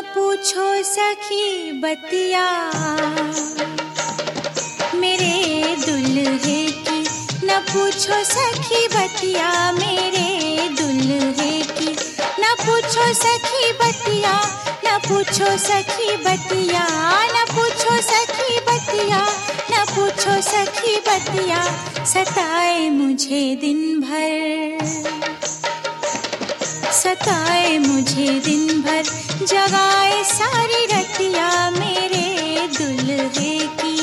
पूछो सखी बतिया मेरे दुल्हे की, न पूछो सखी बतिया मेरे दुल्हे की, न पूछो सखी बतिया, न पूछो सखी बतिया, न पूछो सखी बतिया, न पूछो सखी बतिया, सताए मुझे दिन भर, सताए मुझे दिन भर, जगाए सारी रतिया मेरे दुल्हे की।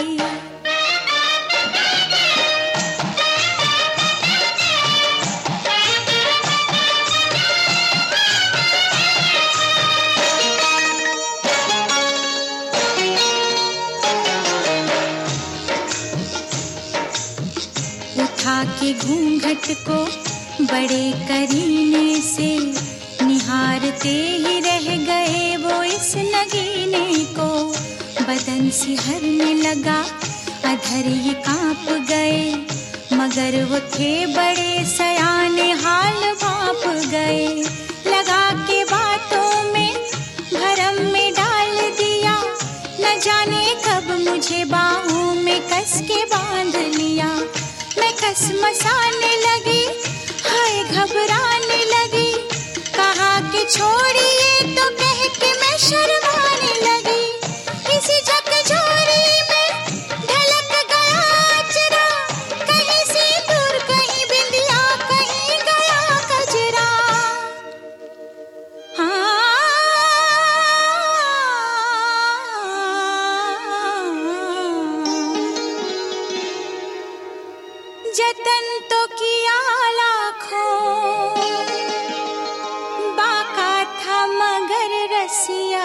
उठा के घूंघट को बड़े करीने से निहारते ही रह गए वो इस नगीने को, बदन सिहरने लगा अधर ही कांप गए, मगर वो थे बड़े सयाने हाल भांप गए, लगा के बातों में भरम में डाल दिया, न जाने कब मुझे बाहों में कस के बांध लिया, मैं कस मसाने लगी, हाय घबराने लगी, कहा कि छोड़िए तो कह के मैं शर्माने लगी, इसी झकझोरी में ढलक गया चेहरा, कहीं सिंदूर कहीं बिंदिया कहीं गया कजरा, जतन तो किया लाखों, बाका था मगर रसिया,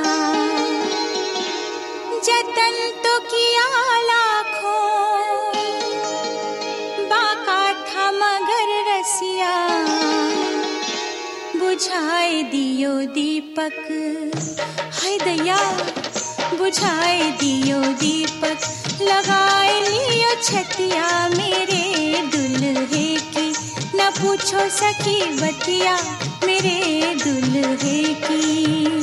जतन तो किया लाखों, बाका था मगर रसिया, बुझाए दियो दीपक, हाय दया बुझाए दियो दीपक, लगाए लियो छतिया मेरे दुल्हे की, न पूछो सखी बतिया मेरे दुल्हे की।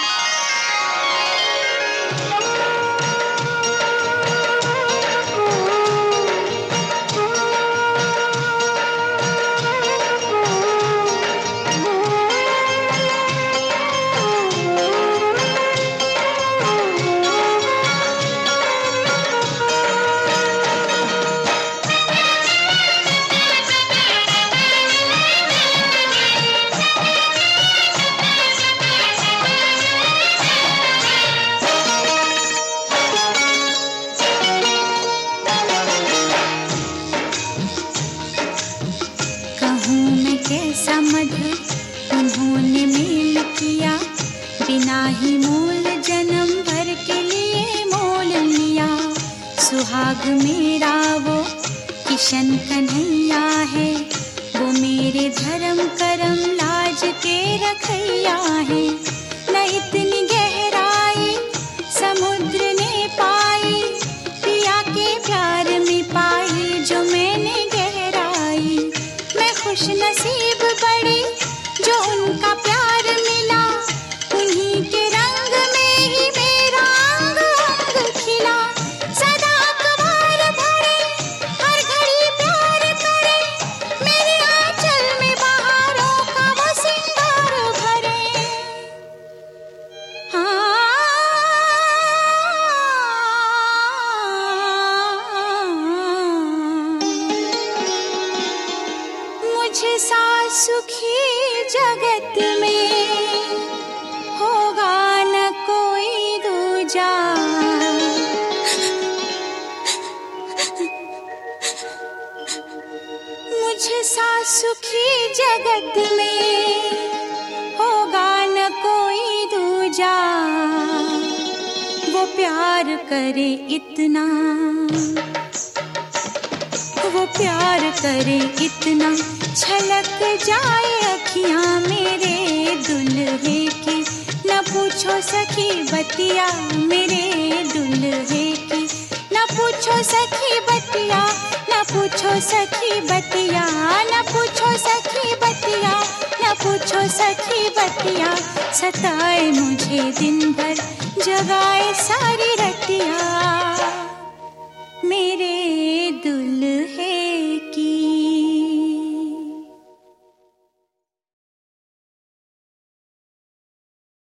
कैसा मधु उन्होंने मेल किया, बिना ही मोल जन्म भर के लिए मोल लिया, सुहाग मेरा वो किशन कन्हैया है, वो मेरे धर्म करम लाज के रखैया है, न इतनी गहराई समुद्र ने पाई, पिया के प्यार में पाई जो मैंने गहराई, मैं खुश नसीब बड़ी जो उनका प्यार मिला, उन्हीं के रंग में ही मेरा अंग अंग खिला, सदा अखबार भरे हर घड़ी प्यार करे, मेरे आंचल में बहारों का वो सिंगार भरे, मुझे सा सुखी जगत में होगा न कोई दूजा, मुझे सा सुखी जगत में होगा न कोई दूजा, वो प्यार करे इतना, वो प्यार करे इतना, छलक जाए अखियां मेरे दुल्हे की, न पूछो सखी बतिया मेरे दुल्हे की, न पूछो सखी बतिया, न पूछो सखी बतिया, न पूछो सखी बतिया, न पूछो सखी बतिया, सताए मुझे दिन भर, जगाए सारी रतिया। मेरे